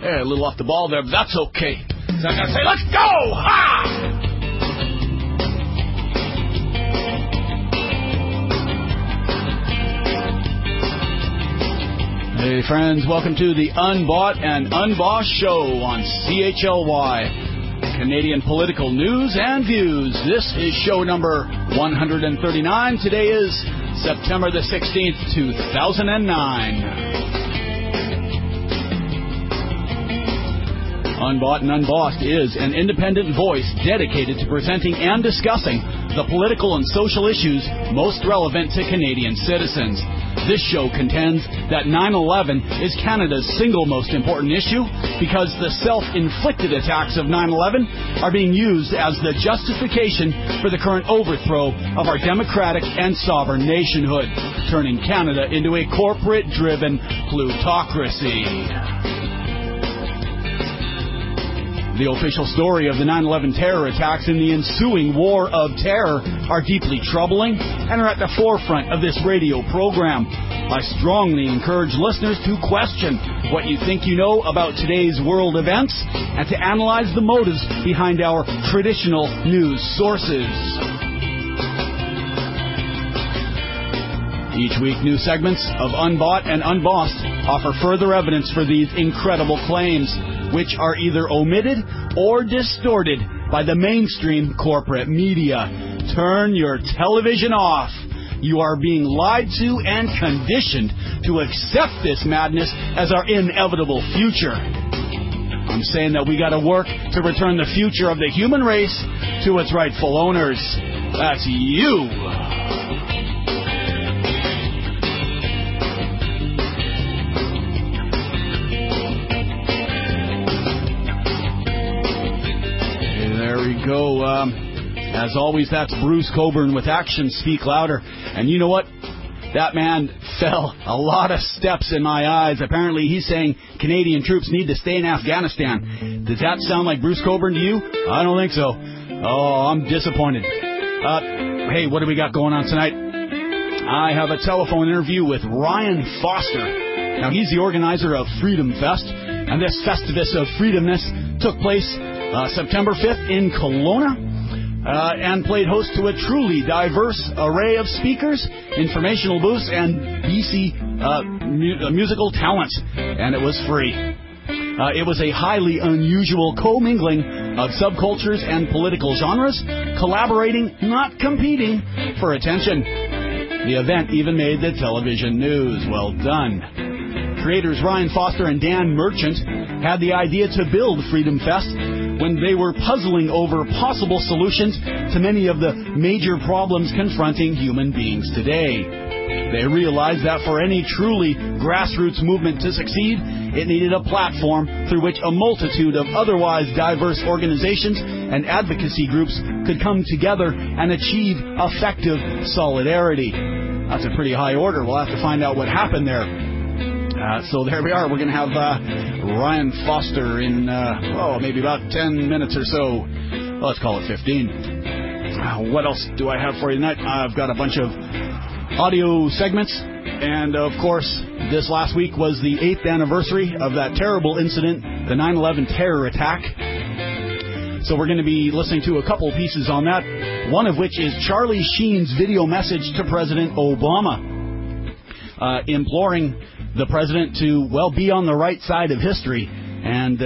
a little off the ball there, but that's okay. So I gotta say, let's go! Ha! Hey friends, welcome to the Unbought and Unbossed show on CHLY. Canadian political news and views. This is show number 139. Today is September the 16th, 2009. Unbought and Unbossed is an independent voice dedicated to presenting and discussing the political and social issues most relevant to Canadian citizens. This show contends that 9/11 is Canada's single most important issue because the self-inflicted attacks of 9/11 are being used as the justification for the current overthrow of our democratic and sovereign nationhood, turning Canada into a corporate-driven plutocracy. The official story of the 9/11 terror attacks and the ensuing war of terror are deeply troubling and are at the forefront of this radio program. I strongly encourage listeners to question what you think you know about today's world events and to analyze the motives behind our traditional news sources. Each week, new segments of Unbought and Unbossed offer further evidence for these incredible claims, which are either omitted or distorted by the mainstream corporate media. Turn your television off. You are being lied to and conditioned to accept this madness as our inevitable future. I'm saying that we got to work to return the future of the human race to its rightful owners. That's you. Go. As always, that's Bruce Coburn with Actions Speak Louder. And you know what? That man fell a lot of steps in my eyes. Apparently, he's saying Canadian troops need to stay in Afghanistan. Does that sound like Bruce Coburn to you? I don't think so. Oh, I'm disappointed. Hey, what do we got going on tonight? I have a telephone interview with Ryan Foster. Now, he's the organizer of Freedom Fest, and this Festivus of Freedomness took place September 5th in Kelowna, and played host to a truly diverse array of speakers, informational booths, and BC musical talent, and it was free. It was a highly unusual commingling of subcultures and political genres, collaborating, not competing, for attention. The event even made the television news. Well done. Creators Ryan Foster and Dan Merchant had the idea to build Freedom Fest when they were puzzling over possible solutions to many of the major problems confronting human beings today. They realized that for any truly grassroots movement to succeed, it needed a platform through which a multitude of otherwise diverse organizations and advocacy groups could come together and achieve effective solidarity. That's a pretty high order. We'll have to find out what happened there. So there we are. We're going to have Ryan Foster in, maybe about 10 minutes or so. Well, let's call it 15. What else do I have for you tonight? I've got a bunch of audio segments. And, of course, this last week was the 8th anniversary of that terrible incident, the 9/11 terror attack. So we're going to be listening to a couple pieces on that, one of which is Charlie Sheen's video message to President Obama, imploring the president to, be on the right side of history and,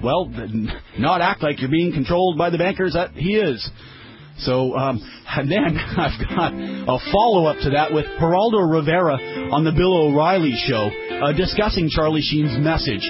not act like you're being controlled by the bankers that he is. So, and then I've got a follow-up to that with Geraldo Rivera on the Bill O'Reilly show, discussing Charlie Sheen's message.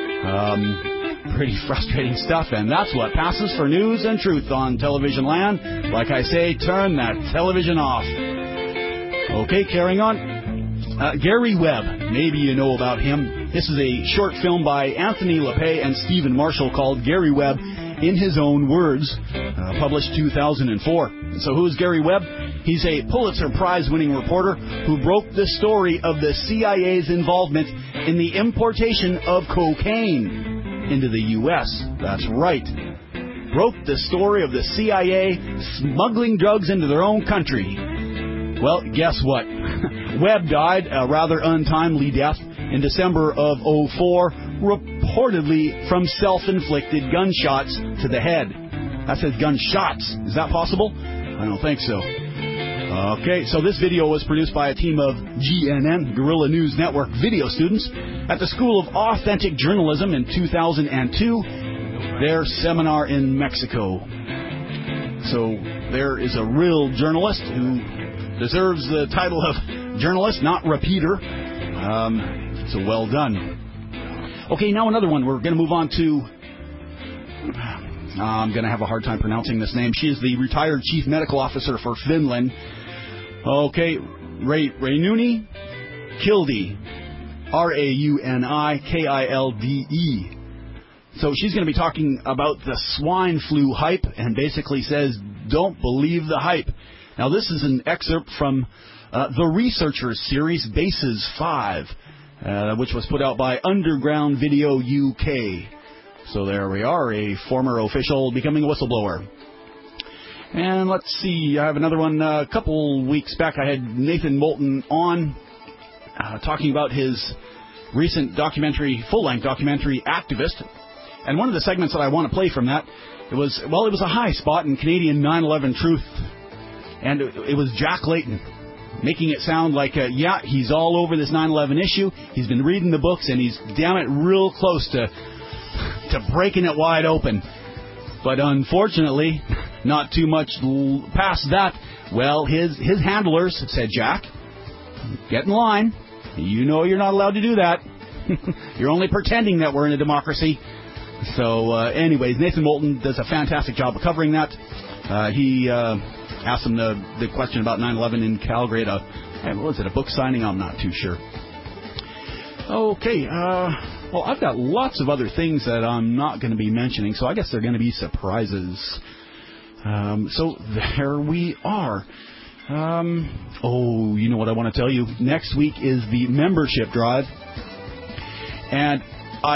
Pretty frustrating stuff, and that's what passes for news and truth on television land. Like I say, turn that television off. Okay, carrying on. Gary Webb, maybe you know about him. This is a short film by Anthony LaPay and Stephen Marshall called Gary Webb in His Own Words, published 2004. So who is Gary Webb? He's a Pulitzer Prize-winning reporter who broke the story of the CIA's involvement in the importation of cocaine into the U.S. That's right. Broke the story of the CIA smuggling drugs into their own country. Well, guess what? Webb died a rather untimely death in December of 2004, reportedly from self-inflicted gunshots to the head. That says gunshots. Is that possible? I don't think so. Okay, so this video was produced by a team of GNN, Guerrilla News Network video students at the School of Authentic Journalism in 2002, their seminar in Mexico. So there is a real journalist who deserves the title of journalist, not repeater. So well done. Okay, now another one. We're going to move on to... I'm going to have a hard time pronouncing this name. She is the retired chief medical officer for Finland. Okay, Raunini Kilde. Raunikilde. So she's going to be talking about the swine flu hype and basically says, don't believe the hype. Now, this is an excerpt from the Researchers series, Bases 5, which was put out by Underground Video UK. So there we are, a former official becoming a whistleblower. And let's see, I have another one. A couple weeks back, I had Nathan Moulton on talking about his recent documentary, full-length documentary, Activist. And one of the segments that I want to play from that, it was a high spot in Canadian 9/11 truth. And it was Jack Layton making it sound like, he's all over this 9/11 issue. He's been reading the books, and he's, damn it, real close to breaking it wide open. But unfortunately, not too much past that, well, his handlers said, Jack, get in line. You know you're not allowed to do that. You're only pretending that we're in a democracy. So, anyways, Nathan Moulton does a fantastic job of covering that. He asked him the question about 9/11 in Calgary at a book signing? I'm not too sure. Okay, well, I've got lots of other things that I'm not going to be mentioning, so I guess they're going to be surprises. So there we are. You know what I want to tell you? Next week is the membership drive, and I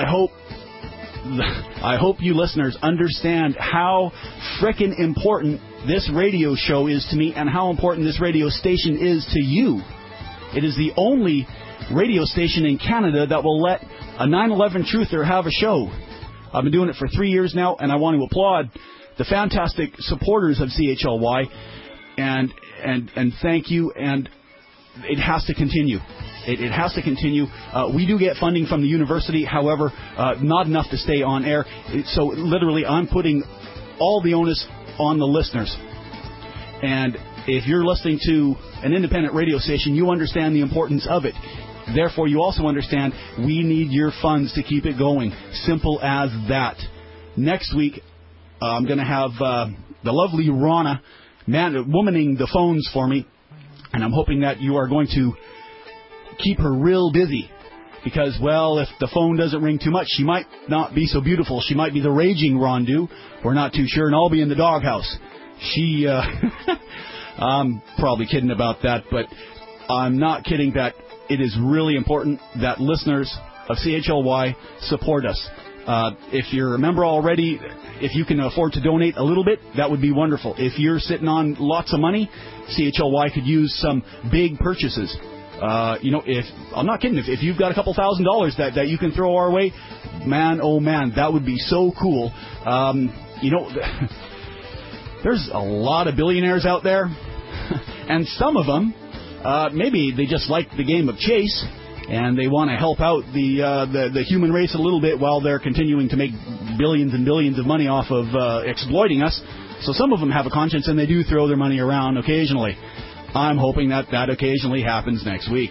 hope you listeners understand how frickin' important this radio show is to me and how important this radio station is to you. It is the only radio station in Canada that will let a 9/11 truther have a show. I've been doing it for 3 years now, and I want to applaud the fantastic supporters of CHLY, and thank you, and it has to continue. It has to continue. We do get funding from the university, however, not enough to stay on air. So literally, I'm putting all the onus on the listeners. And if you're listening to an independent radio station, you understand the importance of it. Therefore, you also understand we need your funds to keep it going. Simple as that. Next week, I'm going to have the lovely Rana womaning the phones for me. And I'm hoping that you are going to keep her real busy. Because, well, if the phone doesn't ring too much, she might not be so beautiful. She might be the raging Rondu. We're not too sure. And I'll be in the doghouse. I'm probably kidding about that, but I'm not kidding that it is really important that listeners of CHLY support us. If you're a member already, if you can afford to donate a little bit, that would be wonderful. If you're sitting on lots of money, CHLY could use some big purchases. If I'm not kidding, if you've got a couple $1,000s that you can throw our way, man, oh man, that would be so cool. There's a lot of billionaires out there, and some of them, maybe they just like the game of chase, and they want to help out the human race a little bit while they're continuing to make billions and billions of money off of exploiting us. So some of them have a conscience, and they do throw their money around occasionally. I'm hoping that occasionally happens next week.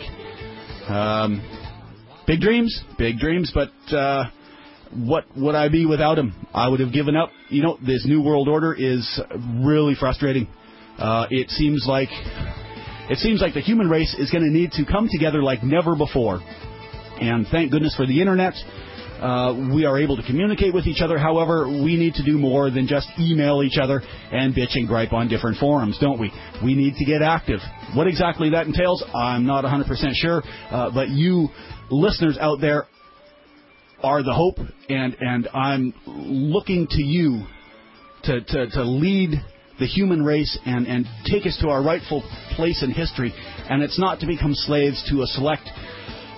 Big dreams, but what would I be without him? I would have given up. This New World Order is really frustrating. It seems like the human race is going to need to come together like never before. And thank goodness for the internet. We are able to communicate with each other. However, we need to do more than just email each other and bitch and gripe on different forums, don't we? We need to get active. What exactly that entails, I'm not 100% sure. But you listeners out there are the hope, and I'm looking to you to lead the human race and take us to our rightful place in history. And it's not to become slaves to a select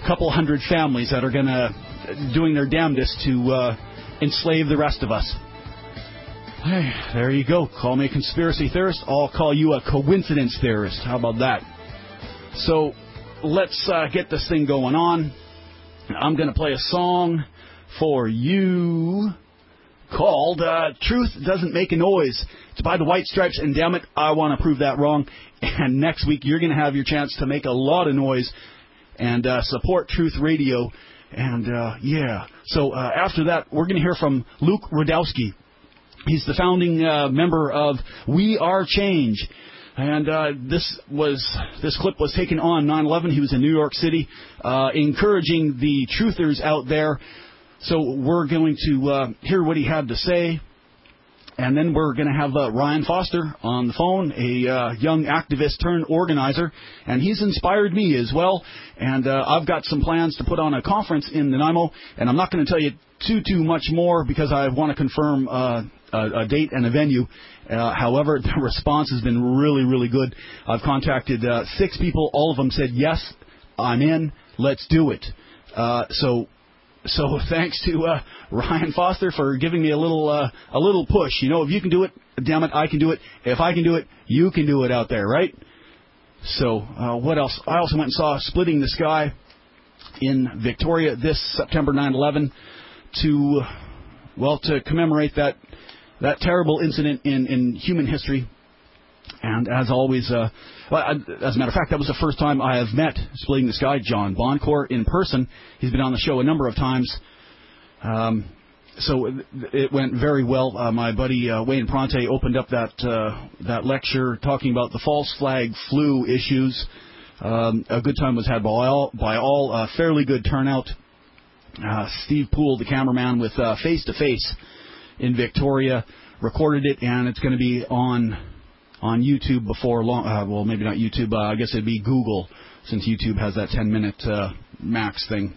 couple hundred families that are doing their damnedest to enslave the rest of us. Hey, there you go. Call me a conspiracy theorist. I'll call you a coincidence theorist. How about that? So let's get this thing going on. I'm going to play a song for you called Truth Doesn't Make a Noise. It's by the White Stripes, and damn it, I want to prove that wrong. And next week, you're going to have your chance to make a lot of noise and support Truth Radio. And, So after that, we're going to hear from Luke Rudkowski. He's the founding member of We Are Change. And this clip was taken on 9/11. He was in New York City, encouraging the truthers out there. So we're going to hear what he had to say. And then we're going to have Ryan Foster on the phone, a young activist turned organizer. And he's inspired me as well. And I've got some plans to put on a conference in Nanaimo. And I'm not going to tell you too much more because I want to confirm a date and a venue. However, the response has been really, really good. I've contacted 6 people. All of them said, yes, I'm in. Let's do it. So thanks to Ryan Foster for giving me a little push. You know, if you can do it, damn it, I can do it. If I can do it, you can do it out there, right? So what else? I also went and saw Splitting the Sky in Victoria this September 9/11 to commemorate that terrible incident in human history. And as always, as a matter of fact, that was the first time I have met Splitting the Sky, John Boncourt, in person. He's been on the show a number of times. So it went very well. My buddy Wayne Pronte opened up that lecture talking about the false flag flu issues. A good time was had by all. Fairly good turnout. Steve Poole, the cameraman with Face to Face in Victoria, recorded it, and it's going to be on YouTube before long. Well, maybe not YouTube. I guess it'd be Google, since YouTube has that 10-minute max thing.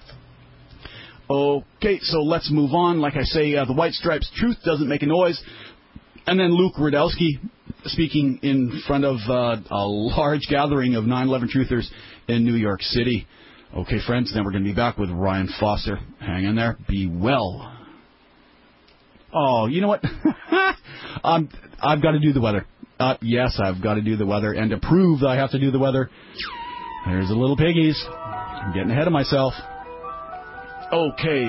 Okay, so let's move on. Like I say, the White Stripes, Truth Doesn't Make a Noise. And then Luke Rudkowski speaking in front of a large gathering of 9/11 truthers in New York City. Okay, friends, then we're going to be back with Ryan Foster. Hang in there. Be well. Oh, you know what? I've got to do the weather. Yes, I've got to do the weather. And to prove that I have to do the weather, there's the little piggies. I'm getting ahead of myself. Okay.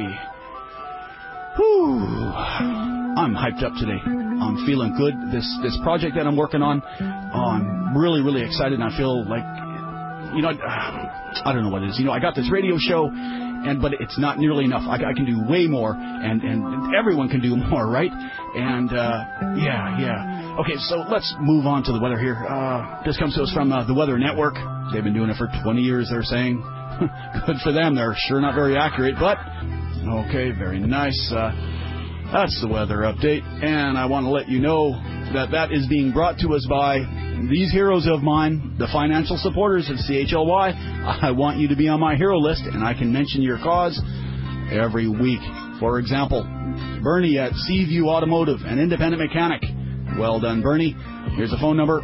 Whew. I'm hyped up today. I'm feeling good. This project that I'm working on, I'm really, really excited. And I feel like, I don't know what it is. I got this radio show, but it's not nearly enough. I can do way more, and everyone can do more, right? And, yeah. Okay, so let's move on to the weather here. This comes to us from the Weather Network. They've been doing it for 20 years, they're saying. Good for them. They're sure not very accurate, but okay, very nice. That's the weather update, and I want to let you know that is being brought to us by these heroes of mine, the financial supporters of CHLY. I want you to be on my hero list, and I can mention your cause every week. For example, Bernie at Seaview Automotive, an independent mechanic. Well done, Bernie. Here's a phone number,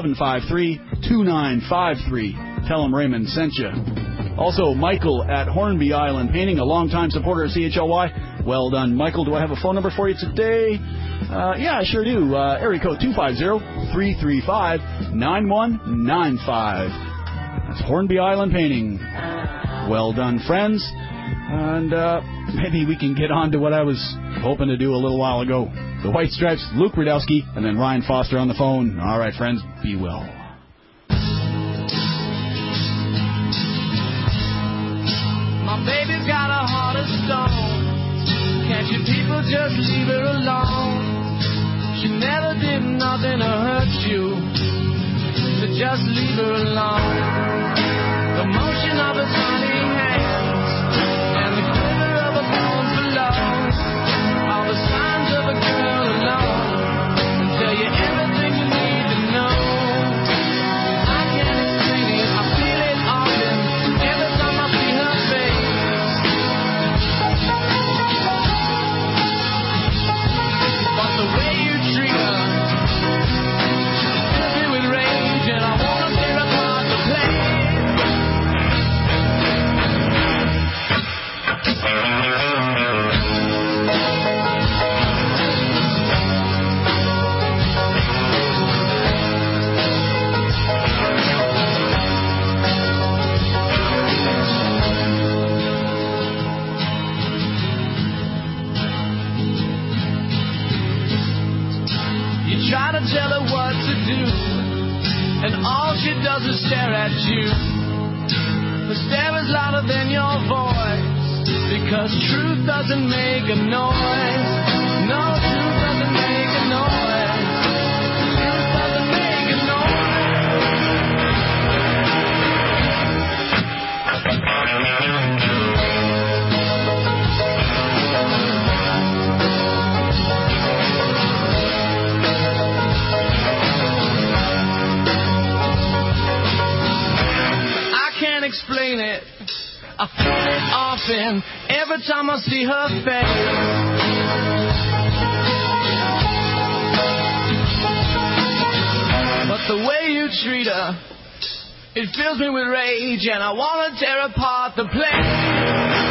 753-2953. Tell him Raymond sent you. Also, Michael at Hornby Island Painting, a longtime supporter of CHLY. Well done, Michael. Do I have a phone number for you today? Yeah, I sure do. Area code 250-335-9195. That's Hornby Island Painting. Well done, friends. And maybe we can get on to what I was hoping to do a little while ago. The White Stripes, Luke Rudkowski, and then Ryan Foster on the phone. All right, friends, be well. My baby's got a heart of stone. Can't you people just leave her alone? She never did nothing to hurt you, so just leave her alone. The motion of her tiny hands and the glitter of her bones below are the signs of a girl alone. And tell you everything you need to know. I can't explain it, I feel it often every time I see her face. But the way you treat her fills me with rage, and I wanna tear apart the place. do, and all she does is stare at you. The stare is louder than your voice, because truth doesn't make a noise. No, truth doesn't make a noise. Truth doesn't make a explain it. I feel it often every time I see her face. But the way you treat her, it fills me with rage, and I want to tear apart the place.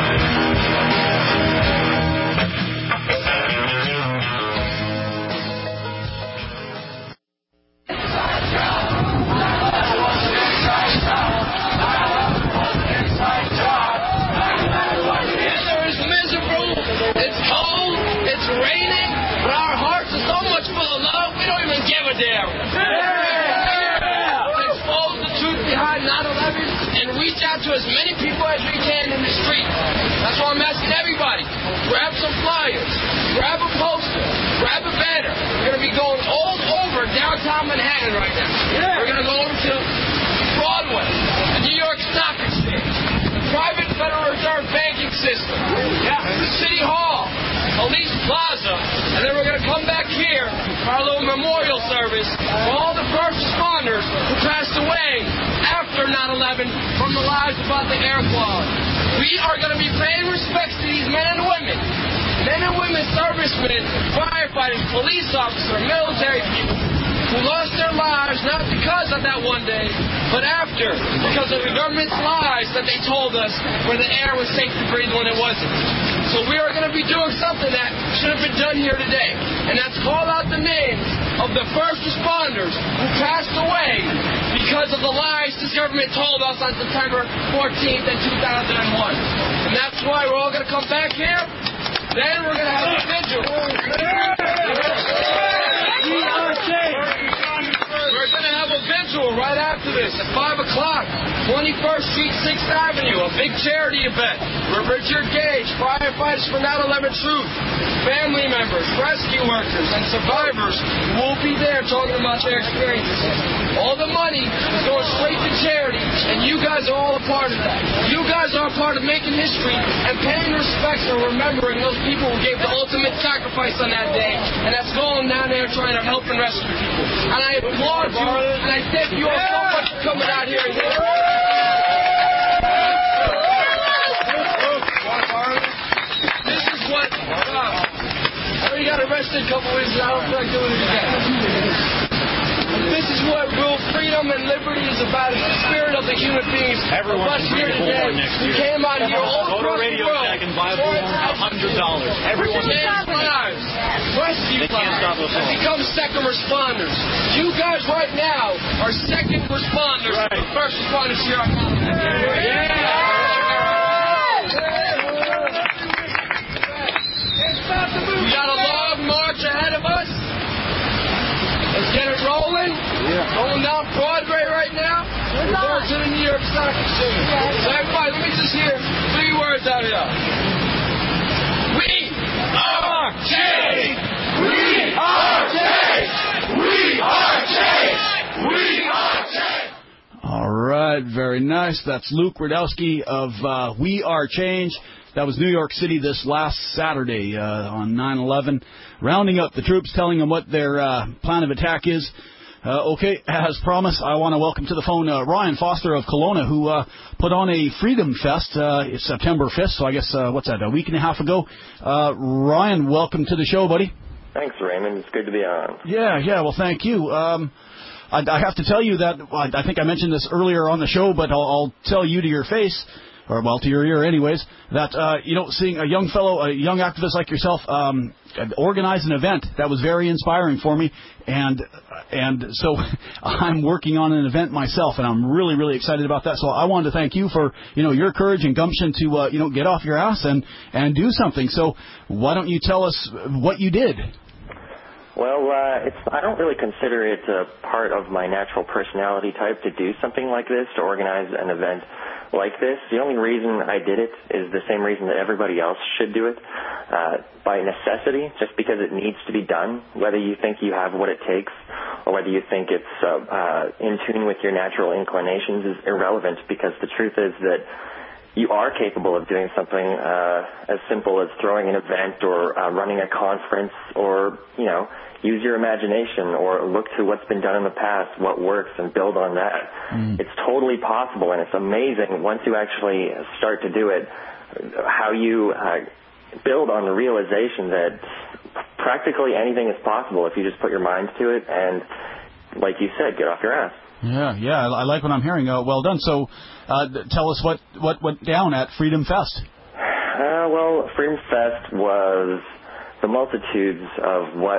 To as many people as we can in the street. That's why I'm asking everybody, grab some flyers, grab a poster, grab a banner. We're going to be going all over downtown Manhattan right now. Yeah. We're going to go over to Broadway, the New York Stock Exchange, the private Federal Reserve banking system, the City Hall, Police Plaza, and then we're going to come back here for our little memorial service for all the first responders who passed away after 9/11 from the lies about the air quality. We are going to be paying respects to these men and women, servicemen, firefighters, police officers, military people who lost their lives not because of that one day, but after, because of the government's lies that they told us where the air was safe to breathe when it wasn't. So we are going to be doing something that should have been done here today, and that's call out the names of the first responders who passed away because of the lies this government told us on September 14th in 2001. And that's why we're all going to come back here. Then we're going to have a vigil. We're going to have a vigil right after this at 5 o'clock, 21st Street, 6th Avenue, a big charity event where Richard Gage, firefighters for 9/11 Truth, family members, rescue workers, and survivors will be there talking about their experiences. All the money is going straight to charity, and you guys are all a part of that. You guys are a part of making history and paying respects and remembering those people who gave the ultimate sacrifice on that day, and that's going down there trying to help and rescue people. And I applaud you, and I thank you all so much for coming out here. This is what I already got arrested a couple weeks ago. I don't feel like doing it again. This is what real freedom and liberty is about. It's the spirit of the human beings. Everyone can bring a bullhorn next year. We came out here all across the world. Go to Radio Shack and buy a bullhorn for $100. Everyone lives, rescue lives, and become second responders. You guys right now are second responders. Right. First responders here on We got a long march ahead of us. Let's get it rolling. Going down Broadway right now. We're going to the New York Stock Exchange. So everybody, let me just hear 3 words out of you. We are change. We are change. We are change. We are change. All right, very nice. That's Luke Rudkowski of We Are Change. That was New York City this last Saturday on 9/11, rounding up the troops, telling them what their plan of attack is. Okay, as promised, I want to welcome to the phone Ryan Foster of Kelowna, who put on a Freedom Fest September 5th, so I guess, what's that, a week and a half ago. Ryan, welcome to the show, buddy. Thanks, Raymond. It's good to be on. Yeah, well, thank you. I have to tell you that, I think I mentioned this earlier on the show, but I'll tell you to your face, or well, to your ear anyways, that, seeing a young fellow, a young activist like yourself, organize an event, that was very inspiring for me, and so I'm working on an event myself, and I'm really, really excited about that. So I wanted to thank you for, your courage and gumption to, get off your ass and do something. So why don't you tell us what you did? Well, I don't really consider it a part of my natural personality type to do something like this, to organize an event like this. The only reason I did it is the same reason that everybody else should do it, by necessity, just because it needs to be done. Whether you think you have what it takes or whether you think it's in tune with your natural inclinations is irrelevant, because the truth is that you are capable of doing something as simple as throwing an event or running a conference, or, use your imagination or look to what's been done in the past, what works, and build on that. It's totally possible, and it's amazing once you actually start to do it, how you build on the realization that practically anything is possible if you just put your mind to it and, like you said, get off your ass. Yeah, I like what I'm hearing. Well done. So tell us what went down at Freedom Fest. Well, Freedom Fest was the multitudes of what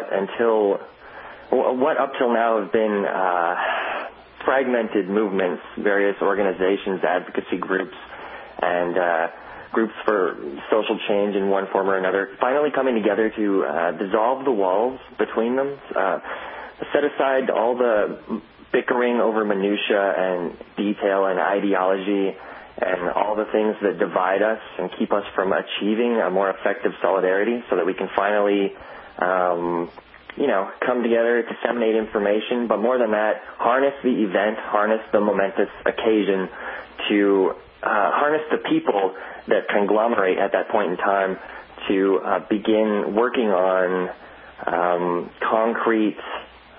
up till now have been fragmented movements, various organizations, advocacy groups, and groups for social change in one form or another, finally coming together to dissolve the walls between them, set aside all the bickering over minutia and detail and ideology and all the things that divide us and keep us from achieving a more effective solidarity, so that we can finally, come together, disseminate information, but more than that, harness the event, harness the momentous occasion to harness the people that conglomerate at that point in time to begin working on concrete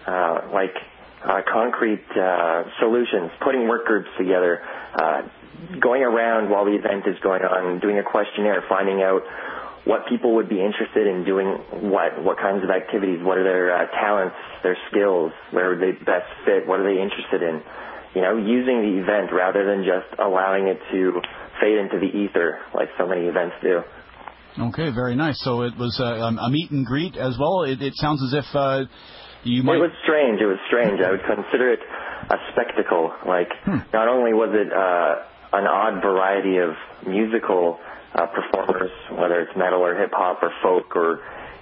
solutions, putting work groups together, going around while the event is going on, doing a questionnaire, finding out what people would be interested in doing, what kinds of activities, what are their talents, their skills, where would they best fit, what are they interested in, using the event rather than just allowing it to fade into the ether like so many events do. Okay, very nice. So it was a meet and greet as well. It sounds as if you might... It was strange. I would consider it a spectacle. Not only was it an odd variety of musical performers, whether it's metal or hip-hop or folk or,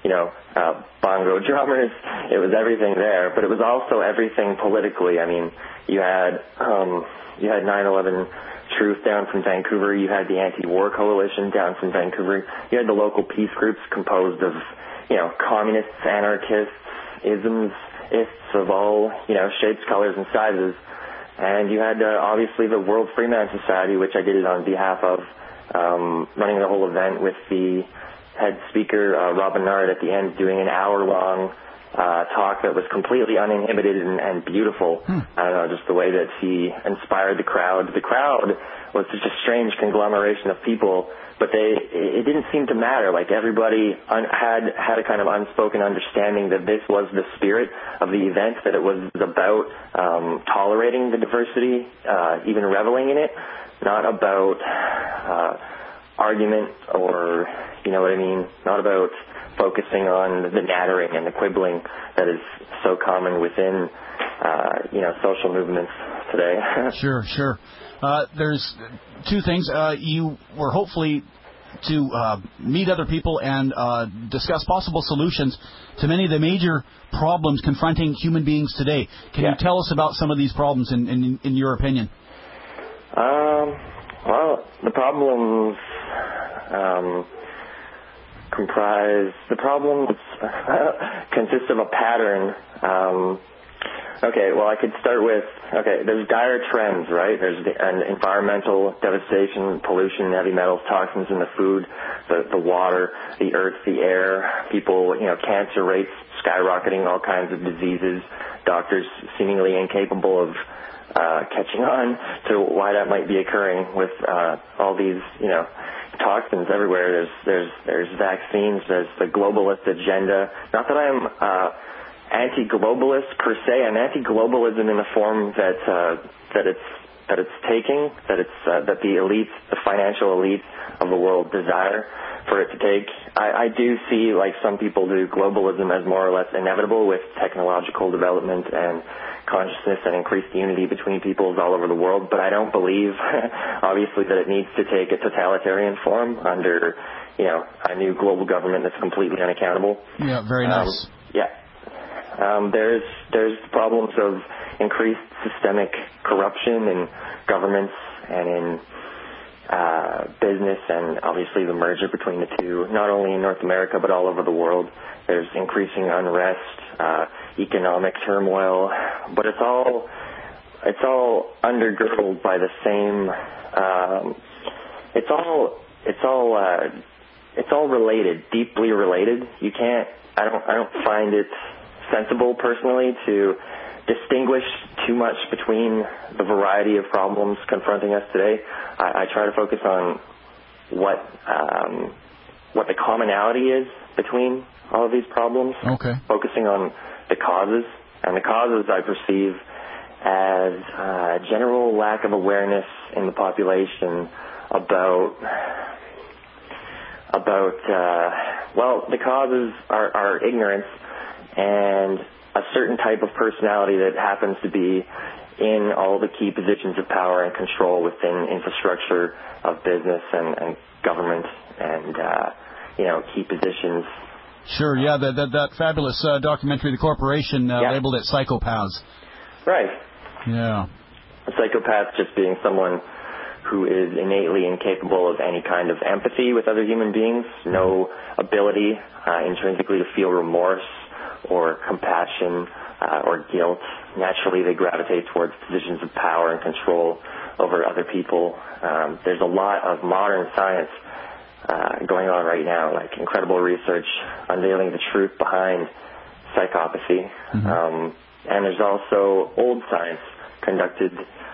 bongo drummers, it was everything there. But it was also everything politically. I mean, you had 9/11 Truth down from Vancouver. You had the Anti-War Coalition down from Vancouver. You had the local peace groups composed of, communists, anarchists, isms of all, shapes, colors, and sizes. And you had, obviously, the World Freeman Society, which I did it on behalf of, running the whole event with the head speaker, Rob Bernard, at the end doing an hour-long talk that was completely uninhibited and beautiful. I don't know, just the way that he inspired the crowd. The crowd was such a strange conglomeration of people, but it didn't seem to matter. Everybody had a kind of unspoken understanding that this was the spirit of the event, that it was about tolerating the diversity, even reveling in it, not about argument or, not about focusing on the nattering and the quibbling that is so common within, social movements today. Sure. There's two things. You were hopefully to meet other people and discuss possible solutions to many of the major problems confronting human beings today. Can you tell us about some of these problems in your opinion? Well, the problems consist of a pattern. I could start with, there's dire trends, right? There's environmental devastation, pollution, heavy metals, toxins in the food, the water, the earth, the air, people, cancer rates skyrocketing, all kinds of diseases, doctors seemingly incapable of catching on to why that might be occurring with all these, toxins everywhere. There's vaccines. There's the globalist agenda. Not that I'm anti-globalist per se. I'm anti-globalism in the form that it's taking, that the elites, the financial elites of the world desire for it to take. I do see, like some people do, globalism as more or less inevitable with technological development and consciousness and increased unity between peoples all over the world, but I don't believe, obviously, that it needs to take a totalitarian form under, a new global government that's completely unaccountable. Yeah, very nice. There's problems of increased systemic corruption in governments and in business, and obviously the merger between the two, not only in North America but all over the world. There's increasing unrest, economic turmoil, but it's all undergirdled by the same. It's all related, deeply related. You can't. I don't find it sensible personally to distinguish too much between the variety of problems confronting us today. I try to focus on what the commonality is between all of these problems. Okay. Focusing on the causes, and the causes I perceive as general lack of awareness in the population about the causes are ignorance and a certain type of personality that happens to be in all the key positions of power and control within infrastructure of business and government and key positions. Sure, yeah, that fabulous documentary, The Corporation, labeled it Psychopaths. Right. Yeah. A psychopath just being someone who is innately incapable of any kind of empathy with other human beings, no ability intrinsically to feel remorse or compassion or guilt. Naturally, they gravitate towards positions of power and control over other people. There's a lot of modern science going on right now, like incredible research unveiling the truth behind psychopathy. Mm-hmm. And there's also old science conducted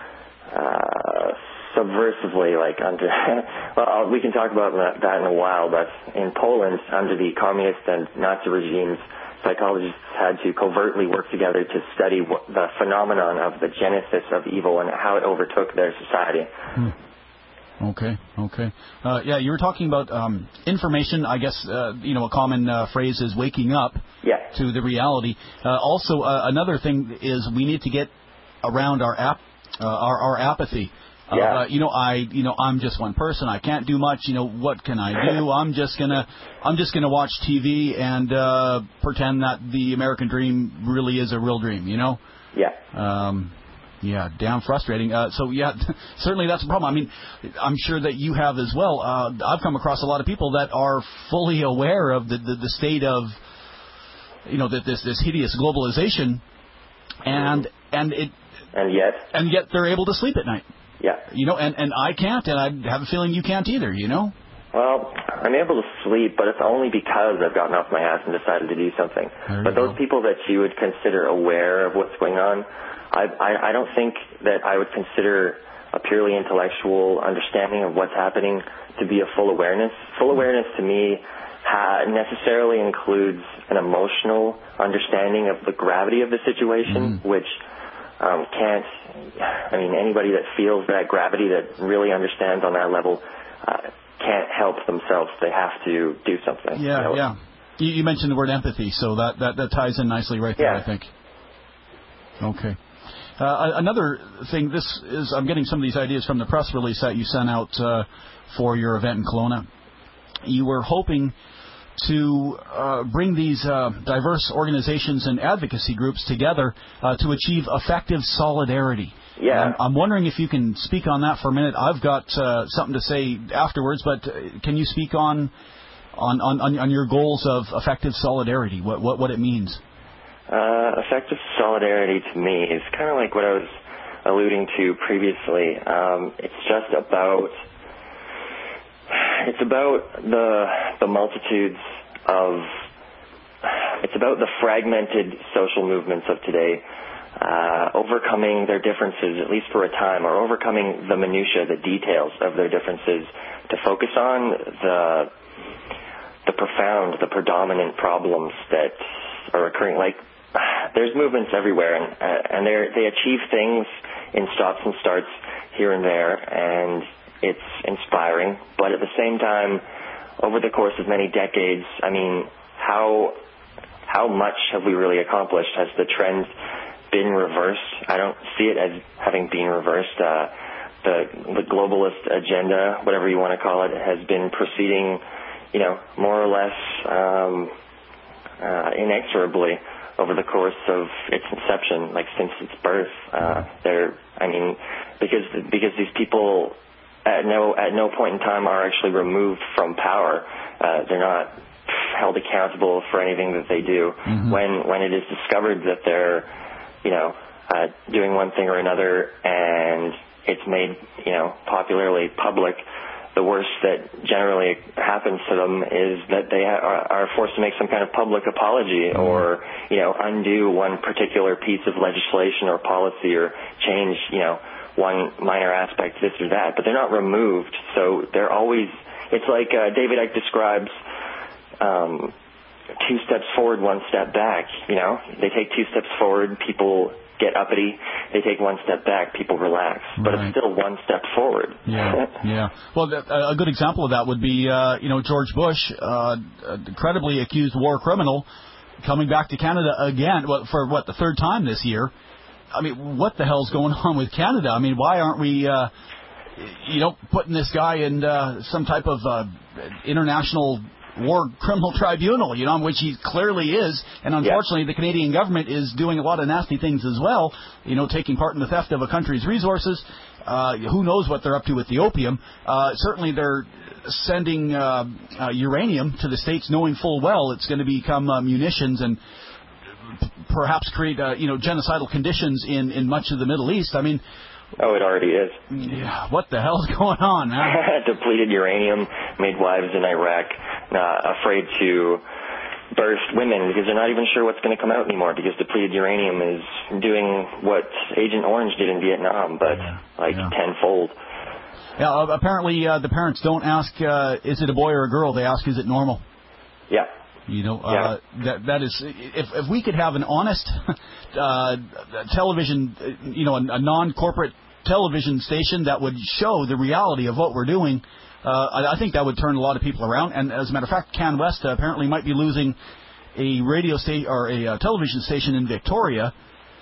subversively, like under, well, we can talk about that in a while, but in Poland, under the communist and Nazi regimes, psychologists had to covertly work together to study the phenomenon of the genesis of evil and how it overtook their society. Okay. Yeah, you were talking about information. I guess, a common phrase is waking up to the reality. Also, another thing is we need to get around our apathy. I'm just one person. I can't do much. What can I do? I'm just gonna watch TV and pretend that the American dream really is a real dream. Yeah, damn frustrating. Certainly that's a problem. I mean, I'm sure that you have as well. I've come across a lot of people that are fully aware of the state of, this hideous globalization, and yet they're able to sleep at night. Yeah. And I can't, and I have a feeling you can't either, Well, I'm able to sleep, but it's only because I've gotten off my ass and decided to do something. But those people that you would consider aware of what's going on, I don't think that I would consider a purely intellectual understanding of what's happening to be a full awareness. Full awareness to me necessarily includes an emotional understanding of the gravity of the situation, which anybody that feels that gravity, that really understands on that level, can't help themselves. They have to do something. Yeah. You mentioned the word empathy, so that ties in nicely right there, I think. Okay. Another thing, I'm getting some of these ideas from the press release that you sent out for your event in Kelowna. You were hoping to bring these diverse organizations and advocacy groups together to achieve effective solidarity. Yeah. I'm wondering if you can speak on that for a minute. I've got something to say afterwards, but can you speak on your goals of effective solidarity, what it means? Effective solidarity to me is kind of like what I was alluding to previously. It's about the multitudes of, it's about the fragmented social movements of today, overcoming their differences, at least for a time, or overcoming the minutiae, the details of their differences, to focus on the profound, the predominant problems that are occurring. Like, there's movements everywhere, and they achieve things in stops and starts here and there, and it's inspiring. But at the same time, over the course of many decades, I mean, how much have we really accomplished? Has the trend been reversed? I don't see it as having been reversed. The globalist agenda, whatever you want to call it, has been proceeding, more or less inexorably over the course of its inception, like since its birth. Because these people at no point in time are actually removed from power. They're not held accountable for anything that they do. When it is discovered that they're, doing one thing or another, and it's made, popularly public, the worst that generally happens to them is that they are forced to make some kind of public apology or, undo one particular piece of legislation or policy or change, one minor aspect, this or that. But they're not removed. So they're always, it's like David Icke describes 2 steps forward, 1 step back. They take 2 steps forward, people get uppity. They take 1 step back, people relax. But it's still 1 step forward. Yeah. Well, a good example of that would be, George Bush, incredibly accused war criminal, coming back to Canada again, for the 3rd time this year. I mean, what the hell's going on with Canada? I mean, why aren't we, putting this guy in some type of international war criminal tribunal, which he clearly is, and unfortunately the Canadian government is doing a lot of nasty things as well, taking part in the theft of a country's resources. Who knows what they're up to with the opium. Certainly they're sending uranium to the States knowing full well it's going to become munitions and perhaps create, genocidal conditions in much of the Middle East. I mean, oh, it already is. Yeah, what the hell's going on, man? Depleted uranium, midwives in Iraq afraid to birth women because they're not even sure what's going to come out anymore, because depleted uranium is doing what Agent Orange did in Vietnam, but tenfold. Yeah, apparently the parents don't ask, is it a boy or a girl? They ask, is it normal? Yeah. That is, if we could have an honest television, a non-corporate television station that would show the reality of what we're doing, I think that would turn a lot of people around. And as a matter of fact, CanWest apparently might be losing a radio station or a television station in Victoria.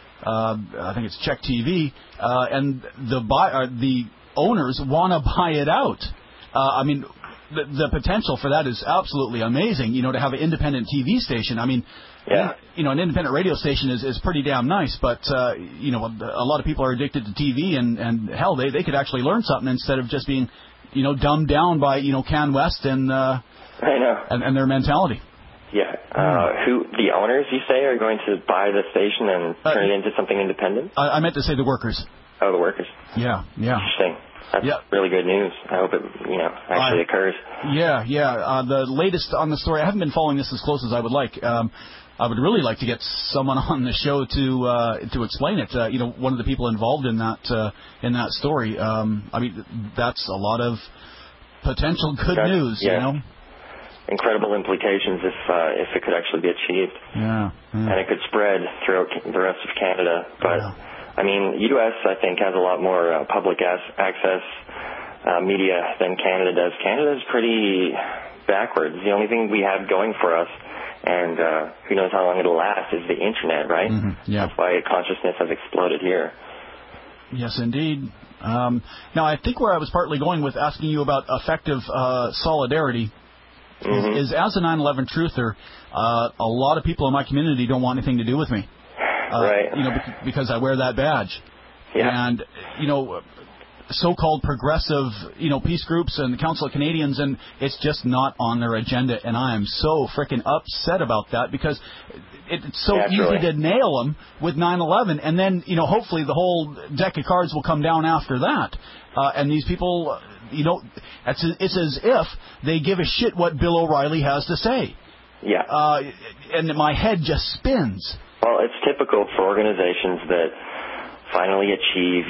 I think it's Czech TV, and the owners want to buy it out. I mean, the potential for that is absolutely amazing, to have an independent TV station. I mean, an independent radio station is pretty damn nice, but, a lot of people are addicted to TV, and hell, they could actually learn something instead of just being, dumbed down by, CanWest and I know. And their mentality. Yeah. Who, the owners, you say, are going to buy the station and turn it into something independent? I meant to say the workers. Oh, the workers. Yeah. Interesting. That's really good news. I hope it, actually occurs. Yeah. The latest on the story, I haven't been following this as close as I would like. I would really like to get someone on the show to explain it. One of the people involved in that story. I mean, that's a lot of potential good news. Incredible implications if it could actually be achieved. Yeah. And it could spread throughout the rest of Canada, but. I mean, U.S., I think, has a lot more public access media than Canada does. Canada's pretty backwards. The only thing we have going for us, and who knows how long it'll last, is the Internet, right? Mm-hmm. Yeah. That's why consciousness has exploded here. Yes, indeed. Now, I think where I was partly going with asking you about effective solidarity is as a 9/11 truther, a lot of people in my community don't want anything to do with me. Right. Because I wear that badge. Yeah. And, so-called progressive, peace groups and the Council of Canadians, and it's just not on their agenda. And I am so freaking upset about that, because it's so easy to nail them with 9/11. And then, hopefully the whole deck of cards will come down after that. And these people, it's as if they give a shit what Bill O'Reilly has to say. Yeah. And my head just spins. Well, it's typical for organizations that finally achieve,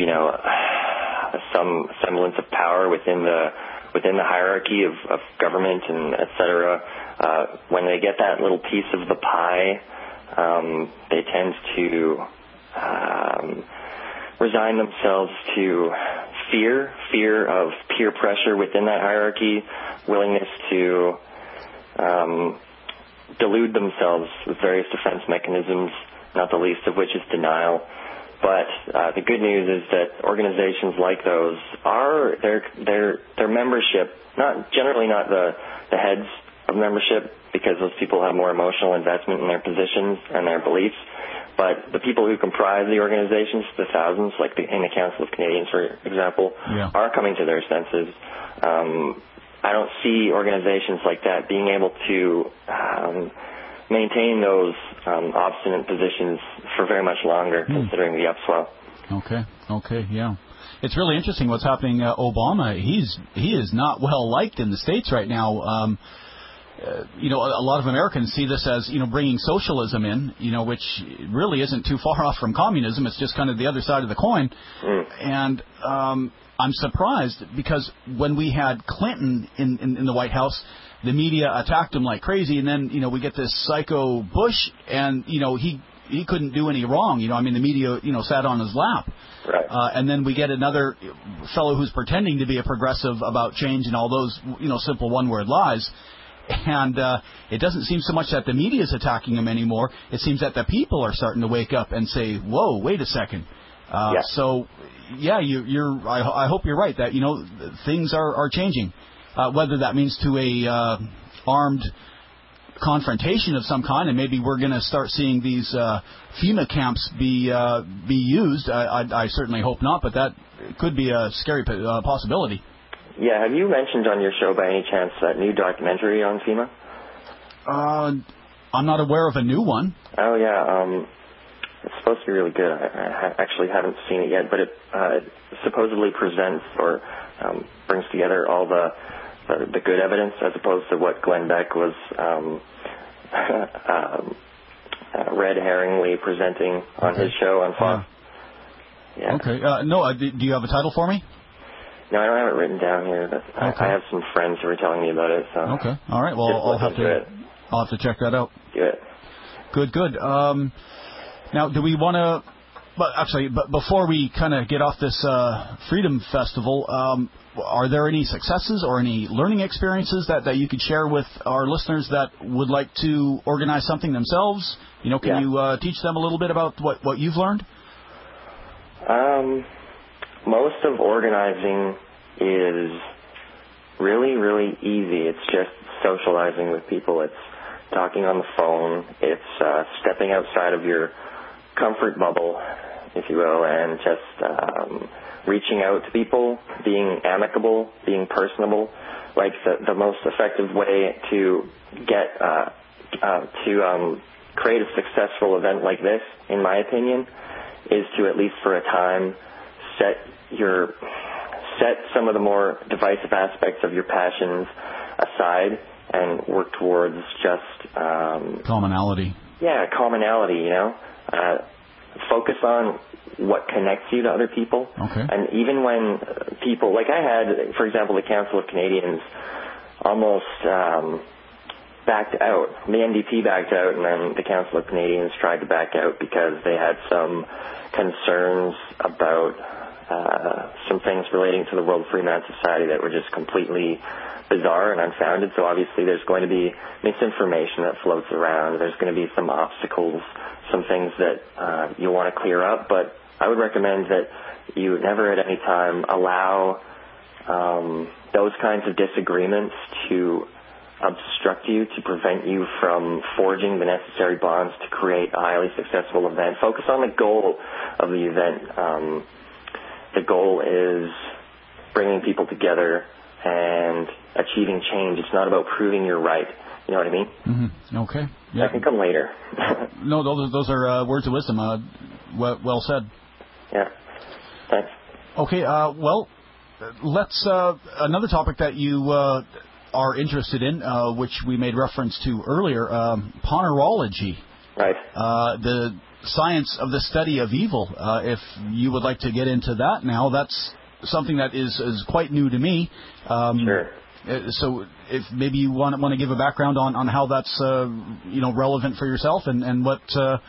some semblance of power within the hierarchy of government and et cetera. When they get that little piece of the pie, they tend to resign themselves to fear of peer pressure within that hierarchy, willingness to delude themselves with various defense mechanisms, not the least of which is denial. But the good news is that organizations like those are their membership, not the heads of membership, because those people have more emotional investment in their positions and their beliefs. But the people who comprise the organizations, the thousands, like in the Council of Canadians, for example, are coming to their senses. I don't see organizations like that being able to maintain those obstinate positions for very much longer, considering the upswell. Okay, yeah. It's really interesting what's happening. Obama, he is not well liked in the States right now. A lot of Americans see this as, bringing socialism in, which really isn't too far off from communism. It's just kind of the other side of the coin. And I'm surprised because when we had Clinton in the White House, the media attacked him like crazy. And then, we get this psycho Bush and, he couldn't do any wrong. The media, sat on his lap. Right. And then we get another fellow who's pretending to be a progressive about change and all those, simple one-word lies. And it doesn't seem so much that the media is attacking him anymore. It seems that the people are starting to wake up and say, "Whoa, wait a second." So, I hope you're right that things are changing. Whether that means to a armed confrontation of some kind, and maybe we're going to start seeing these FEMA camps be used. I certainly hope not, but that could be a scary possibility. Yeah, have you mentioned on your show by any chance that new documentary on FEMA? I'm not aware of a new one. Oh, yeah. It's supposed to be really good. I actually haven't seen it yet, but it supposedly presents or brings together all the good evidence as opposed to what Glenn Beck was red herringly presenting on his show on Fox. Yeah. Okay. Do you have a title for me? No, I don't have it written down here. But I have some friends who are telling me about it. So okay. All right. Well, I'll have to check that out. Do it. Good. Now, do we want to? But before we kind of get off this Freedom Festival, are there any successes or any learning experiences that you could share with our listeners that would like to organize something themselves? Can you teach them a little bit about what you've learned? Most of organizing is really, really easy. It's just socializing with people. It's talking on the phone. It's stepping outside of your comfort bubble, if you will, and just reaching out to people, being amicable, being personable. Like the most effective way to get to create a successful event like this, in my opinion, is to, at least for a time, set some of the more divisive aspects of your passions aside and work towards just commonality. Yeah, commonality. Focus on what connects you to other people. Okay. And even when people, like I had, for example, the Council of Canadians almost backed out. The NDP backed out, and then the Council of Canadians tried to back out because they had some concerns about some things relating to the World Free Man Society that were just completely bizarre and unfounded. So obviously there's going to be misinformation that floats around. There's going to be some obstacles, some things that you'll want to clear up. But I would recommend that you never at any time allow those kinds of disagreements to obstruct you, to prevent you from forging the necessary bonds to create a highly successful event. Focus on the goal of the event. The goal is bringing people together and achieving change. It's not about proving you're right. You know what I mean? Mm-hmm. Okay. Yeah. That can come later. No, those are words of wisdom. Well said. Yeah. Thanks. Okay. Well, let's another topic that you are interested in, which we made reference to earlier, Ponerology. Right. The science of the study of evil. If you would like to get into that now, that's something that is quite new to me. Sure. So if maybe you want to give a background on how that's relevant for yourself and what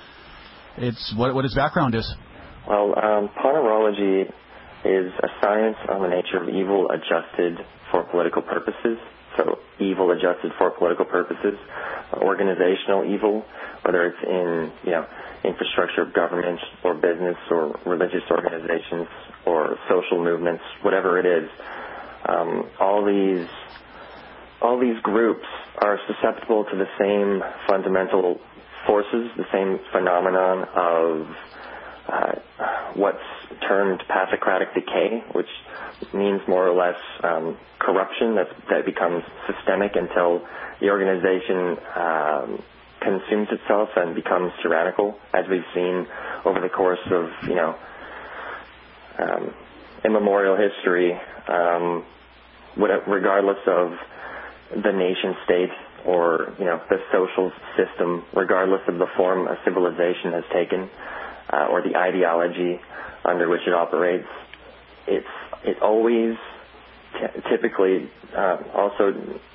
its background is. Well, Ponerology is a science on the nature of evil adjusted for political purposes. So evil adjusted for political purposes, organizational evil, whether it's in infrastructure of government or business or religious organizations or social movements, whatever it is. All these all these groups are susceptible to the same fundamental forces, the same phenomenon of what's termed pathocratic decay, which means more or less corruption that becomes systemic until the organization consumes itself and becomes tyrannical, as we've seen over the course of, immemorial history, regardless of the nation state or, the social system, regardless of the form a civilization has taken or the ideology under which it operates. It always typically also,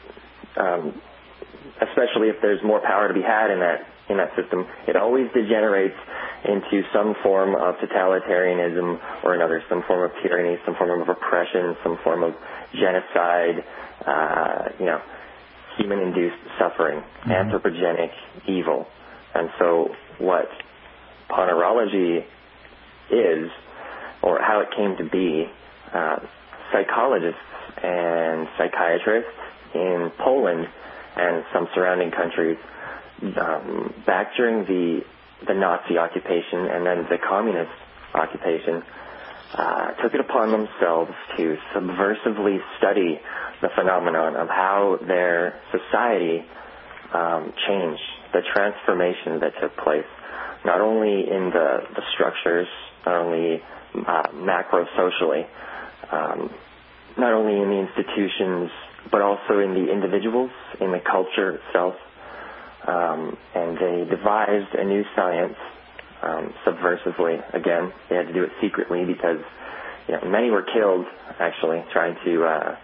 especially if there's more power to be had in that system, it always degenerates into some form of totalitarianism or another, some form of tyranny, some form of oppression, some form of genocide, human-induced suffering, anthropogenic evil. And so what Ponerology is, or how it came to be, psychologists and psychiatrists in Poland and some surrounding countries back during the Nazi occupation and then the communist occupation took it upon themselves to subversively study the phenomenon of how their society changed, the transformation that took place, not only in the structures, not only macro-socially, not only in the institutions, but also in the individuals, in the culture itself. And they devised a new science subversively. Again, they had to do it secretly because many were killed, actually, trying to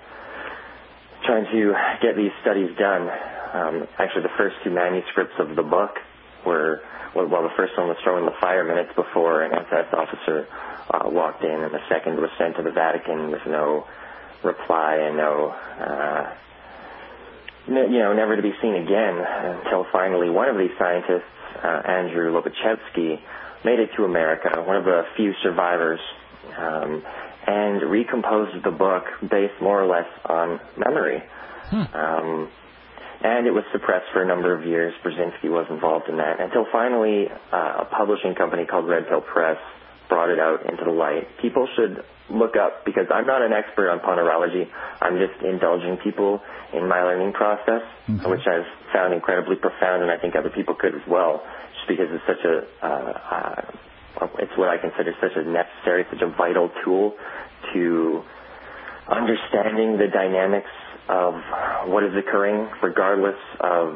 get these studies done. Actually, the first two manuscripts of the book were, the first one was thrown in the fire minutes before an SS officer walked in, and the second was sent to the Vatican with no reply and never to be seen again until finally one of these scientists, Andrew Lobachevsky, made it to America, one of the few survivors, and recomposed the book based more or less on memory. And it was suppressed for a number of years. Brzezinski was involved in that until finally a publishing company called Red Pill Press brought it out into the light. People should look up, because I'm not an expert on Ponerology. I'm just indulging people in my learning process, which I've found incredibly profound, and I think other people could as well, just because it's such it's what I consider such a necessary, such a vital tool to understanding the dynamics of what is occurring, regardless of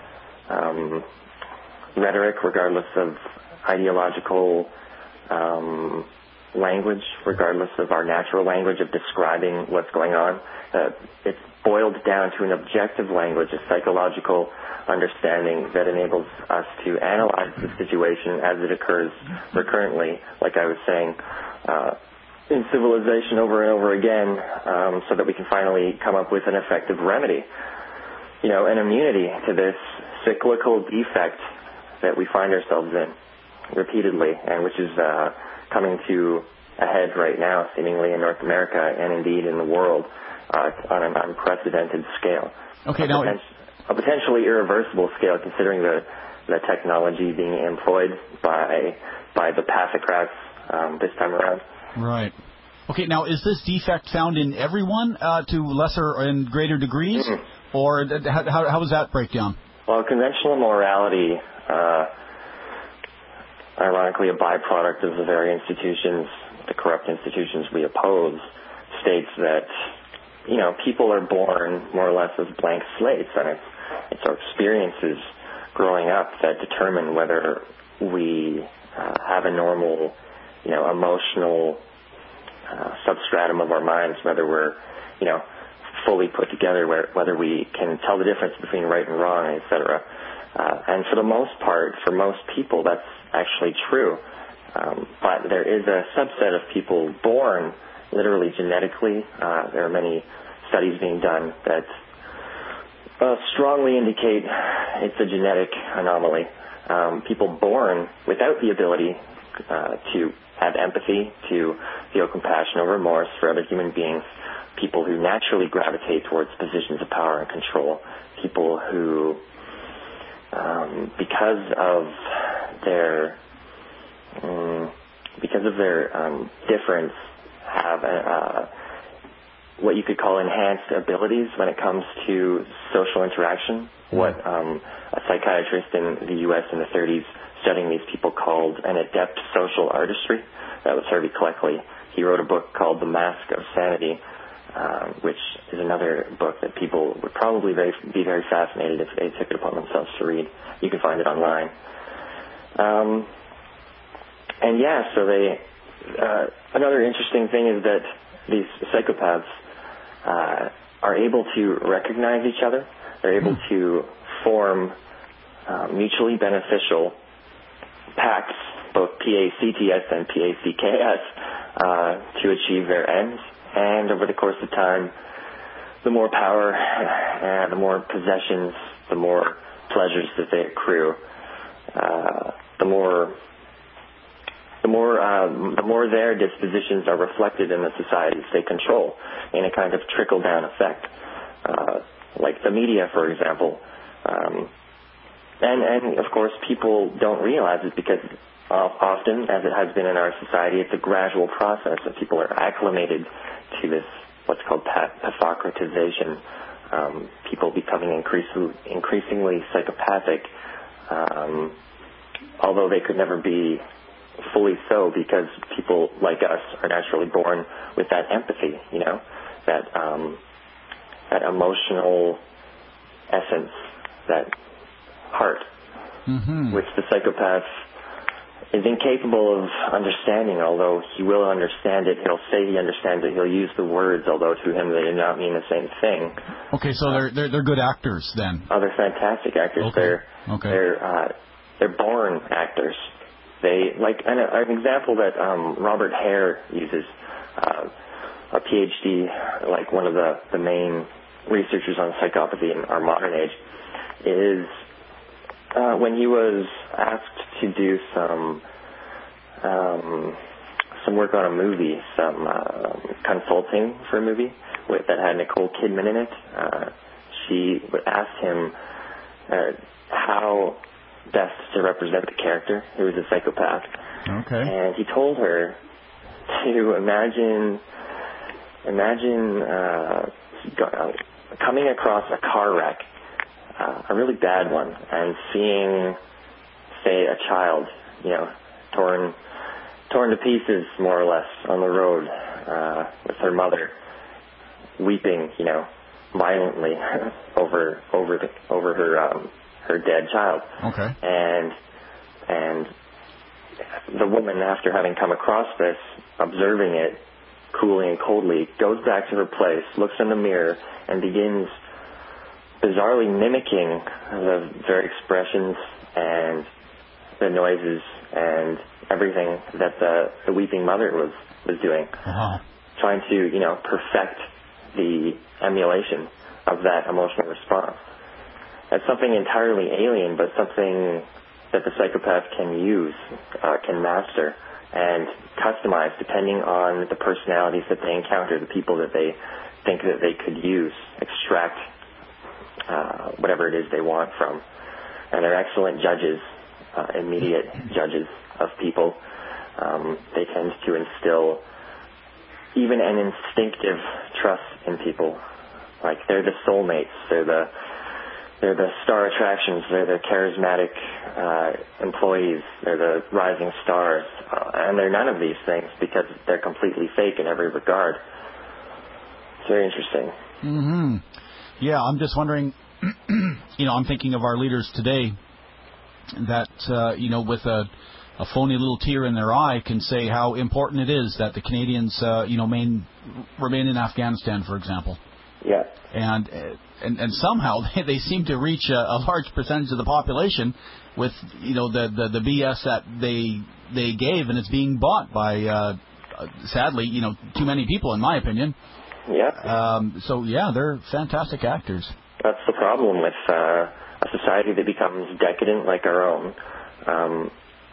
rhetoric, regardless of ideological language, regardless of our natural language of describing what's going on. It's boiled down to an objective language, a psychological understanding that enables us to analyze the situation as it occurs recurrently, like I was saying, in civilization over and over again, so that we can finally come up with an effective remedy, an immunity to this cyclical defect that we find ourselves in repeatedly, and which is coming to a head right now, seemingly in North America and indeed in the world on an unprecedented scale. Okay, now a potentially irreversible scale, considering the technology being employed by the pathocrats this time around. Right. Okay, now is this defect found in everyone to lesser and greater degrees, or how does that break down? Well, conventional morality, ironically a byproduct of the very institutions, the corrupt institutions we oppose, states that, people are born more or less as blank slates, and it's our experiences growing up that determine whether we have a normal, emotional substratum of our minds, whether we're, fully put together, whether we can tell the difference between right and wrong, etc. And for the most part, for most people, that's actually true. But there is a subset of people born literally genetically. There are many studies being done that strongly indicate it's a genetic anomaly. People born without the ability to have empathy, to feel compassion or remorse for other human beings, people who naturally gravitate towards positions of power and control, people who, because of their difference, have what you could call enhanced abilities when it comes to social interaction. What a psychiatrist in the U.S. in the 30s studying these people called an adept social artistry. That was Harvey Cleckley. He wrote a book called The Mask of Sanity, which is another book that people would probably be very fascinated if they took it upon themselves to read. You can find it online. So another interesting thing is that these psychopaths are able to recognize each other. They're able to form mutually beneficial pacts, both PACTS and PACKS, to achieve their ends. And over the course of time, the more power, the more possessions, the more pleasures that they accrue, the more their dispositions are reflected in the societies they control in a kind of trickle-down effect. Like the media, for example. And of course, people don't realize it because often, as it has been in our society, it's a gradual process that people are acclimated to this, what's called pathocratization. People becoming increasingly psychopathic, although they could never be fully so, because people like us are naturally born with that empathy, that emotional essence, that heart, which the psychopath is incapable of understanding, although he will understand it. He'll say he understands it. He'll use the words, although to him they do not mean the same thing. Okay, so they're good actors then. Oh, they're fantastic actors. Okay. They're born actors. They an example that Robert Hare uses, a PhD, like one of the main researchers on psychopathy in our modern age, is when he was asked to do some work on a movie, some consulting for a movie that had Nicole Kidman in it. She asked him how best to represent the character, who was a psychopath. Okay. And he told her to imagine coming across a car wreck, a really bad one, and seeing, say, a child, torn to pieces, more or less, on the road, with her mother weeping, violently over her dead child. Okay. And the woman, after having come across this, observing it coolly and coldly, goes back to her place, looks in the mirror, and begins bizarrely mimicking the very expressions and the noises and everything that the weeping mother was doing, trying to perfect the emulation of that emotional response. That's something entirely alien, but something that the psychopath can use, can master, and customize depending on the personalities that they encounter, the people that they think that they could use, extract whatever it is they want from. And they're excellent judges, immediate judges of people. They tend to instill even an instinctive trust in people. Like they're the soulmates, they're the star attractions, they're the charismatic employees, they're the rising stars, and they're none of these things because they're completely fake in every regard. It's very interesting. Mm-hmm. Yeah, I'm just wondering, I'm thinking of our leaders today that, with a phony little tear in their eye can say how important it is that the Canadians, remain in Afghanistan, for example. Yeah. And somehow they seem to reach a large percentage of the population with, the BS that they gave, and it's being bought by, sadly, too many people, in my opinion. Yeah. They're fantastic actors. That's the problem with a society that becomes decadent like our own.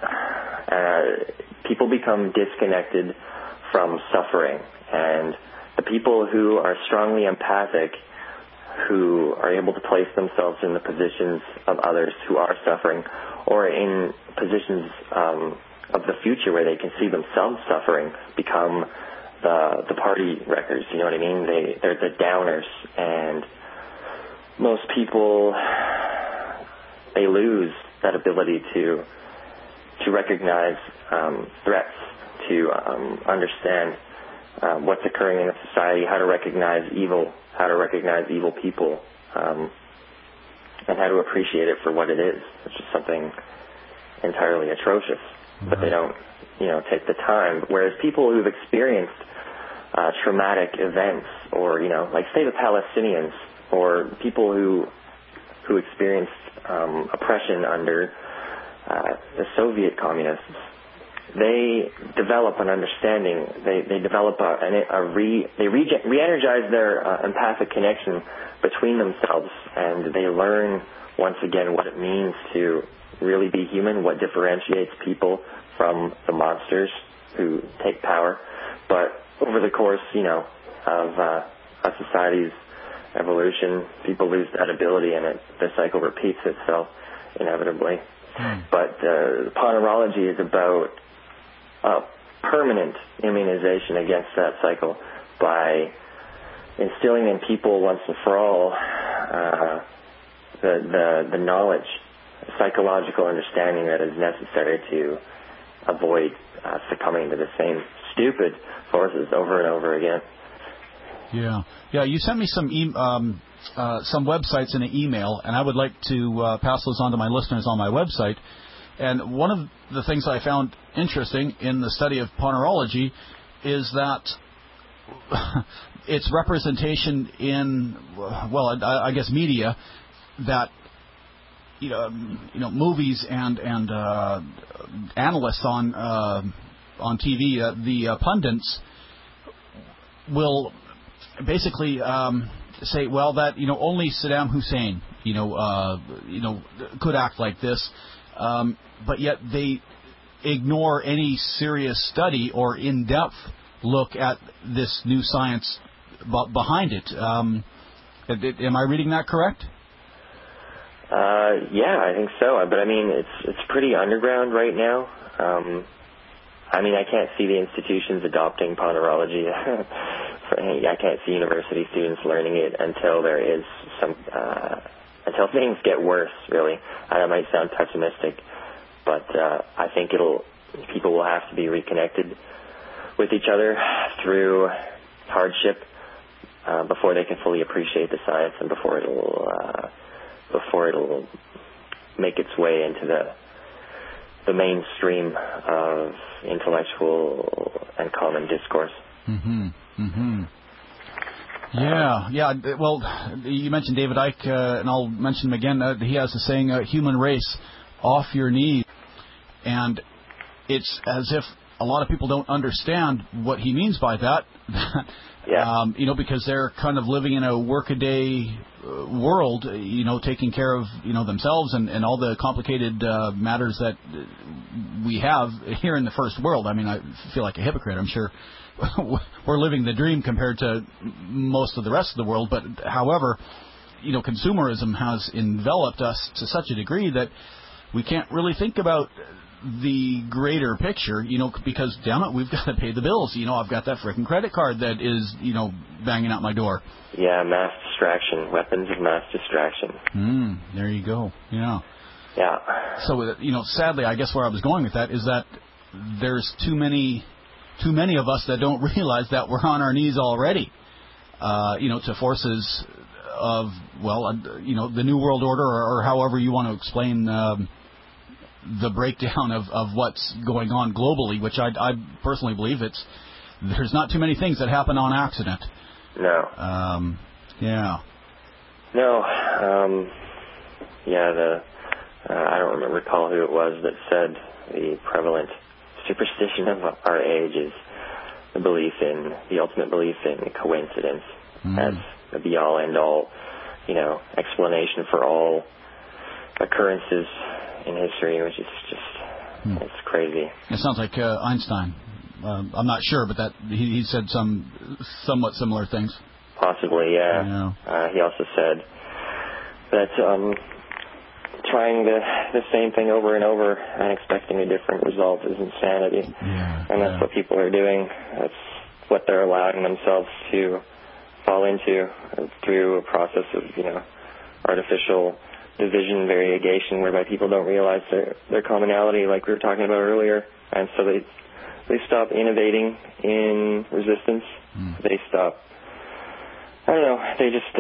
People become disconnected from suffering, and the people who are strongly empathic, who are able to place themselves in the positions of others who are suffering, or in positions of the future where they can see themselves suffering, become the party wreckers. You know what I mean? They're the downers, and most people, they lose that ability to recognize threats, to understand what's occurring in a society, how to recognize evil, how to recognize evil people, and how to appreciate it for what it is, which is something entirely atrocious. But they don't, take the time. Whereas people who've experienced traumatic events, or, like say the Palestinians, or people who experienced oppression under the Soviet communists, they develop an understanding. They develop they re-energize their empathic connection between themselves, and they learn once again what it means to really be human, what differentiates people from the monsters who take power. But over the course, of a society's evolution, people lose that ability, and the cycle repeats itself inevitably. But Ponerology is about permanent immunization against that cycle by instilling in people once and for all the knowledge, psychological understanding that is necessary to avoid succumbing to the same stupid forces over and over again. Yeah. You sent me some websites in an email, and I would like to pass those on to my listeners on my website. And one of the things I found interesting in the study of Ponerology is that its representation in, I guess media, that movies and analysts on TV, the pundits will basically say, well, that only Saddam Hussein could act like this, but yet they ignore any serious study or in-depth look at this new science behind it. Am I reading that correct? Yeah, I think so. But I mean, it's pretty underground right now. I can't see the institutions adopting Ponerology. I can't see university students learning it until there is until things get worse, really. That might sound pessimistic, but I think people will have to be reconnected with each other through hardship before they can fully appreciate the science, and before it'll make its way into the mainstream of intellectual and common discourse. Yeah. Well, you mentioned David Icke, and I'll mention him again. He has the saying, human race, off your knees. And it's as if a lot of people don't understand what he means by that. Yeah. Because they're kind of living in a workaday world, taking care of, themselves and all the complicated matters that we have here in the first world. I mean, I feel like a hypocrite. I'm sure we're living the dream compared to most of the rest of the world. But however, consumerism has enveloped us to such a degree that we can't really think about the greater picture, because, damn it, we've got to pay the bills. I've got that frickin' credit card that is, banging out my door. Yeah, mass distraction, weapons of mass distraction. There you go. Yeah. So, sadly, I guess where I was going with that is that there's too many of us that don't realize that we're on our knees already, to forces of, the New World Order, or however you want to explain the breakdown of what's going on globally, which I personally believe there's not too many things that happen on accident. No. I don't recall who it was that said the prevalent superstition of our age is the ultimate belief in coincidence as the be-all, end-all, explanation for all occurrences in history, which is just, it's crazy. It sounds like Einstein I'm not sure, but that he said some somewhat similar things. Possibly, yeah. He also said that trying the same thing over and over and expecting a different result is insanity. Yeah, and that's what people are doing. That's what they're allowing themselves to fall into through a process of, artificial division, variegation, whereby people don't realize their commonality, like we were talking about earlier, and so they stop innovating in resistance. They stop. I don't know. They just.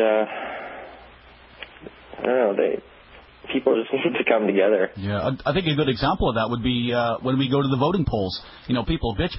I don't know. People just need to come together. Yeah, I think a good example of that would be when we go to the voting polls. People bitch.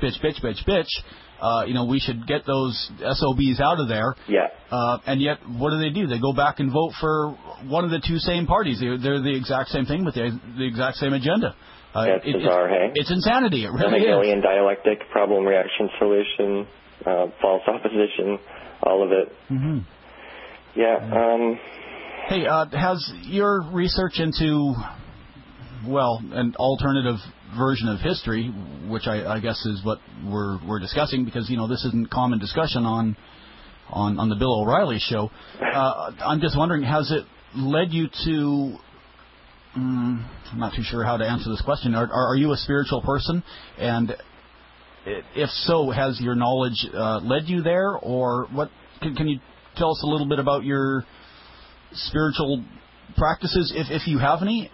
We should get those SOBs out of there. Yeah. And yet, what do? They go back and vote for one of the two same parties. They're the exact same thing, but the exact same agenda. That's bizarre, hey? It's insanity. It really is. Hegelian dialectic, problem, reaction, solution, false opposition, all of it. Mm-hmm. Yeah. Hey, has your research into, an alternative version of history, which I guess is what we're discussing, because this isn't common discussion on the Bill O'Reilly show. I'm just wondering, has it led you to? I'm not too sure how to answer this question. Are you a spiritual person? And if so, has your knowledge led you there, or what? Can you tell us a little bit about your spiritual practices, if you have any?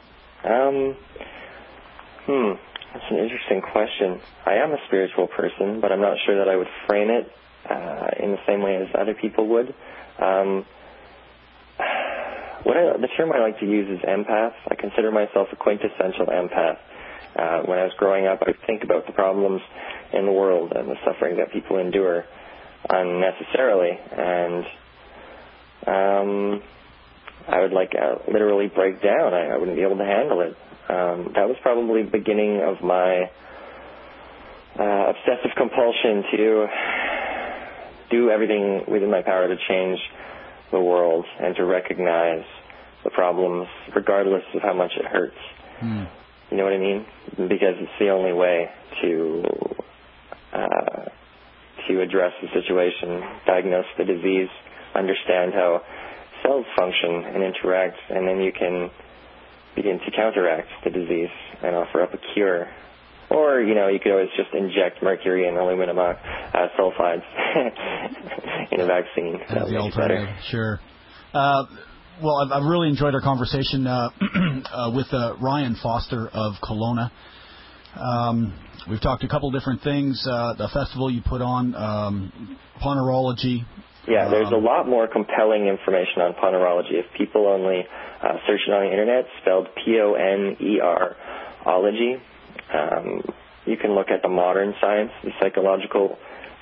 That's an interesting question. I am a spiritual person, but I'm not sure that I would frame it in the same way as other people would. The term I like to use is empath. I consider myself a quintessential empath. When I was growing up, I would think about the problems in the world and the suffering that people endure unnecessarily, and I would literally break down. I wouldn't be able to handle it. That was probably the beginning of my obsessive compulsion to do everything within my power to change the world and to recognize the problems regardless of how much it hurts. You know what I mean? Because it's the only way to address the situation, diagnose the disease, understand how cells function and interact, and then you can begin to counteract the disease and offer up a cure. Or, you could always just inject mercury and aluminum sulfides in a vaccine. That's the alternative, sure. I've really enjoyed our conversation with Ryan Foster of Kelowna. We've talked a couple different things. The festival you put on, Ponerology. Yeah, there's a lot more compelling information on Ponerology. If people only search it on the internet, spelled Poner-ology, you can look at the modern science, the psychological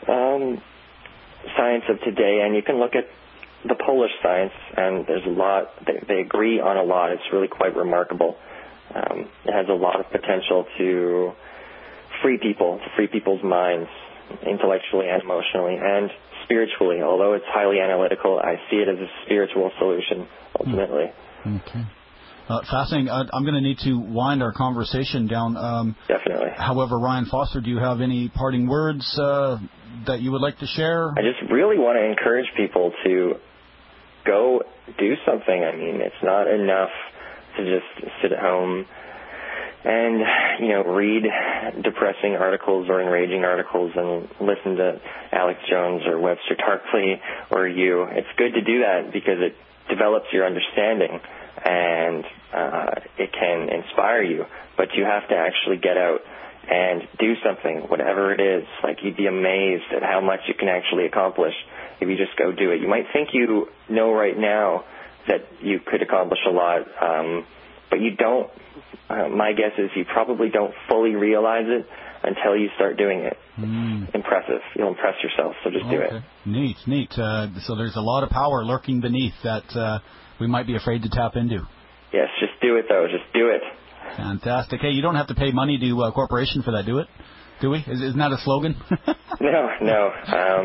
science of today, and you can look at the Polish science, and there's a lot. They agree on a lot. It's really quite remarkable. It has a lot of potential to free people's minds, intellectually and emotionally, and spiritually. Although it's highly analytical, I see it as a spiritual solution, ultimately. Okay. Fascinating. I'm going to need to wind our conversation down. Definitely. However, Ryan Foster, do you have any parting words that you would like to share? I just really want to encourage people to go do something. I mean, it's not enough to just sit at home and, read depressing articles or enraging articles and listen to Alex Jones or Webster Tarpley or you. It's good to do that because it develops your understanding and it can inspire you. But you have to actually get out and do something, whatever it is. Like, you'd be amazed at how much you can actually accomplish if you just go do it. You might think you know right now that you could accomplish a lot, but you don't. My guess is you probably don't fully realize it until you start doing it. It's impressive. You'll impress yourself, so just do it. Neat. So there's a lot of power lurking beneath that we might be afraid to tap into. Yes, just do it, though. Just do it. Fantastic. Hey, you don't have to pay money to a corporation for that, do we? Isn't that a slogan? No.